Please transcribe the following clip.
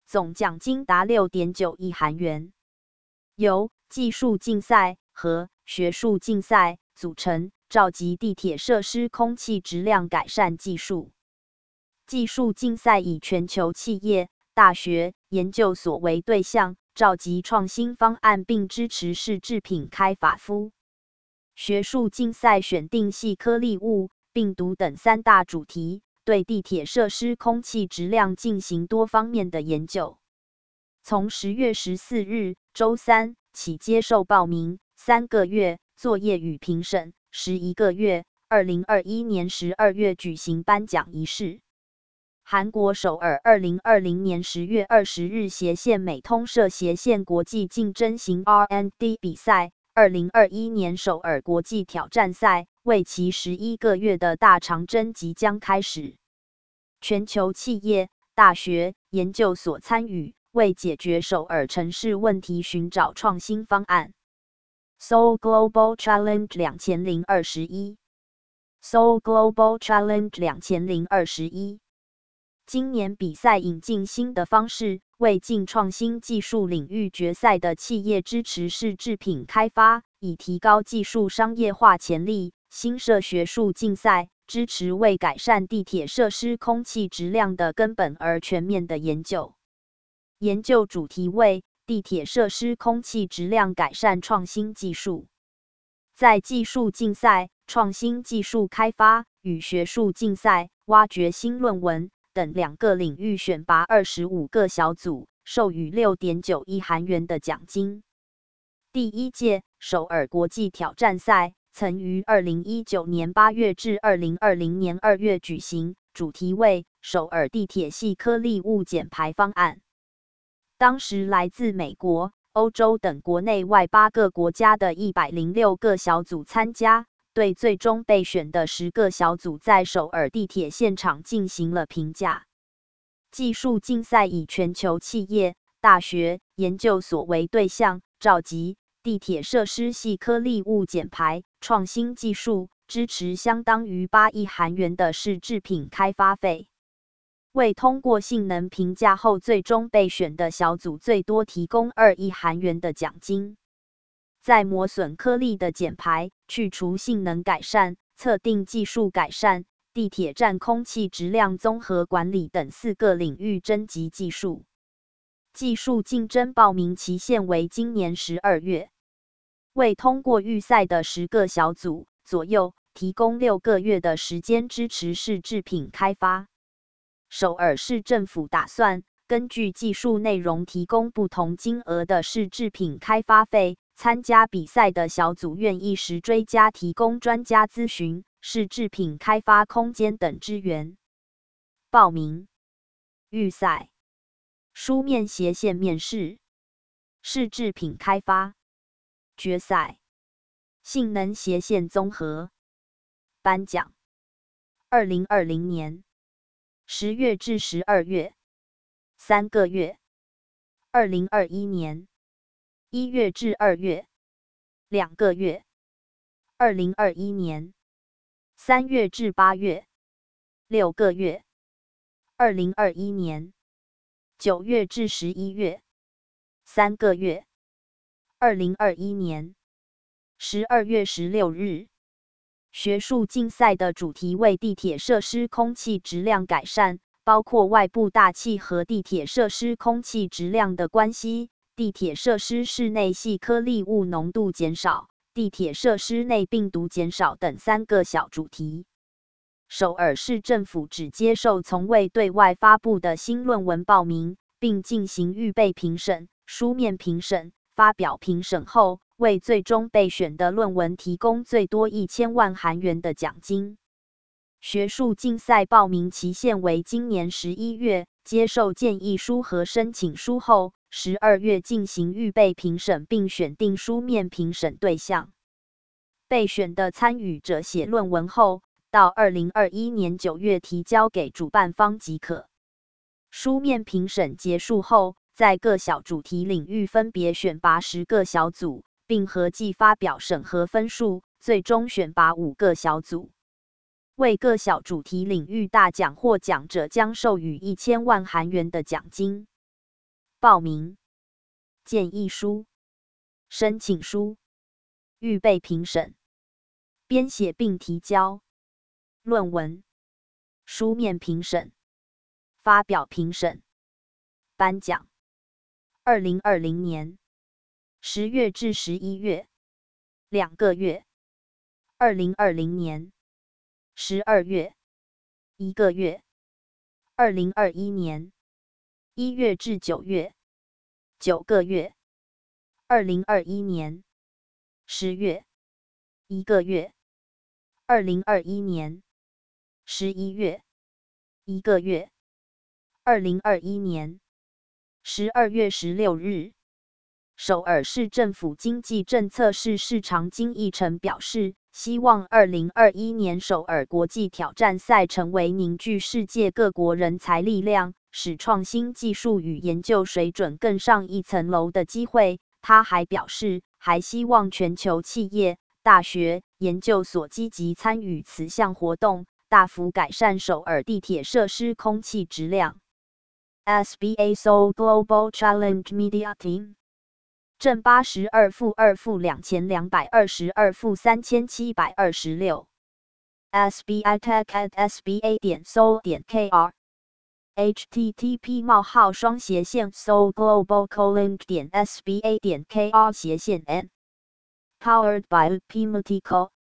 总奖金达6.9亿韩元。由技术竞赛和学术竞赛组成，召集地铁设施空气质量改善技术。技术竞赛以全球企业、大学、研究所为对象，召集创新方案并支持试制品开发。学术竞赛选定细颗粒物、病毒等3大主题，对地铁设施空气质量进行多方面的研究。从10月14日周三起接受报名，3个月作业与评审，11个月，2021年12月举行颁奖仪式。韩国首尔2020年10月20日斜线美通社斜线国际竞争型 R&D 比赛，2021年首尔国际挑战赛，为期11个月的大长征即将开始。全球企业、大学、研究所参与，为解决首尔城市问题寻找创新方案。Seoul Global Challenge 2021 Seoul Global Challenge 2021今年比赛引进新的方式，为进创新技术领域决赛的企业支持试制品开发，以提高技术商业化潜力。新设学术竞赛，支持为改善地铁设施空气质量的根本而全面的研究。研究主题为地铁设施空气质量改善创新技术。在技术竞赛、创新技术开发与学术竞赛、挖掘新论文等2个领域选拔25个小组，授予6.9亿韩元的奖金。第1届首尔国际挑战赛曾于2019年8月至2020年2月举行，主题为首尔地铁细颗粒物减排方案。当时来自美国、欧洲等国内外8个国家的106个小组参加，对最终备选的10个小组在首尔地铁现场进行了评价。技术竞赛以全球企业、大学、研究所为对象，召集地铁设施细颗粒物减排创新技术，支持相当于8亿韩元的试制品开发费。为通过性能评价后最终备选的小组最多提供2亿韩元的奖金。在磨损颗粒的减排、去除性能改善、测定技术改善、地铁站空气质量综合管理等4个领域征集技术。技术竞争报名期限为今年12月。为通过预赛的10个小组左右，提供6个月的时间支持试制品开发。首尔市政府打算根据技术内容提供不同金额的试制品开发费，参加比赛的小组愿意时追加提供专家咨询、试制品开发空间等支援。报名、预赛、书面斜线面试、试制品开发、决赛、性能斜线综合、颁奖。2020年10月至12月3个月。2021年1月至2月2个月。2021年3月至8月6个月。2021年9月至11月3个月。2021年12月16日。学术竞赛的主题为地铁设施空气质量改善，包括外部大气和地铁设施空气质量的关系，地铁设施室内细颗粒物浓度减少，地铁设施内病毒减少等3个小主题。首尔市政府只接受从未对外发布的新论文报名，并进行预备评审、书面评审、发表评审后，为最终备选的论文提供最多1000万韩元的奖金。学术竞赛报名期限为今年11月，接受建议书和申请书后，12月进行预备评审并选定书面评审对象。备选的参与者写论文后，到2021年9月提交给主办方即可。书面评审结束后，在各小主题领域分别选拔10个小组，并合计发表审核分数，最终选拔5个小组。为各小主题领域大奖获奖者将授予1000万韩元的奖金。 报名、建议书、申请书、预备评审、编写并提交论文、书面评审、发表评审、颁奖。2020年10月至11月2个月，2020年12月1个月，2021年1月至9月9个月，2021年10月1个月，2021年11月1个月，2021年12月16日。首尔市政府经济政策室市长金义成表示，希望2021年首尔国际挑战赛成为凝聚世界各国人才力量，使创新技术与研究水准更上一层楼的机会。他还表示，还希望全球企业、大学、研究所积极参与此项活动，大幅改善首尔地铁设施空气质量。SBA Seoul Global Challenge Media Team正82负2负2222负3726 SBI Tech at sba.seoul.kr http://seoul global:/sba.kr/n Powered by Pimatico